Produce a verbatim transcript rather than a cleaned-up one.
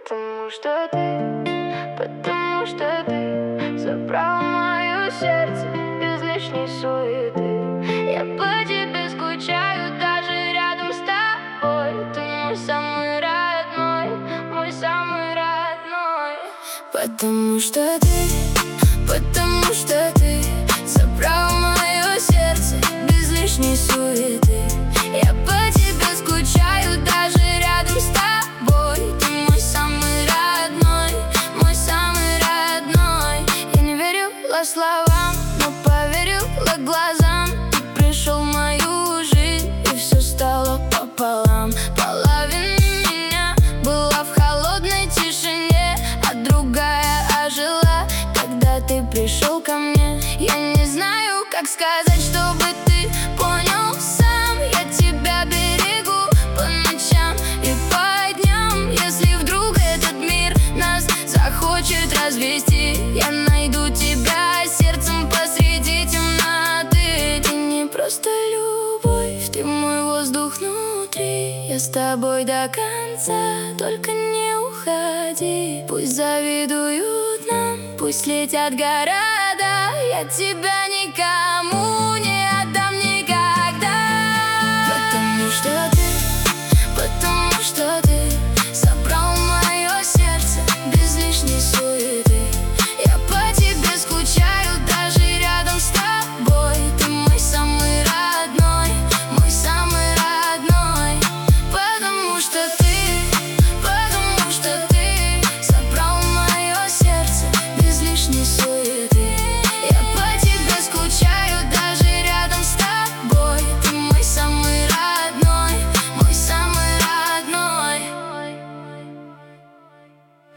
Потому что ты, потому что ты забрал мое сердце без лишней суеты. Я по тебе скучаю даже рядом с тобой. Ты мой самый родной, мой самый родной. Потому что ты, потому что ты забрал мое сердце без лишней суеты. Я по тебе скучаю даже рядом с тобой. Ты мой самый родной, мой самый родной. Я не верила словам, но поверила глазам. Ты пришел в мою жизнь, и все стало пополам. Половина меня была в холодной тишине, а другая ожила, когда ты пришел ко мне. Я не знаю, как сказать, чтобы ты понял сам. Я тебя берегу по ночам и по дням. Если вдруг этот мир нас захочет развести, я найду тебя сердцем посреди темноты. Ты не просто любовь, ты мой воздух внутри. Я с тобой до конца, только не уходи. Пусть завидуют нам, пусть летят города, я тебя никому не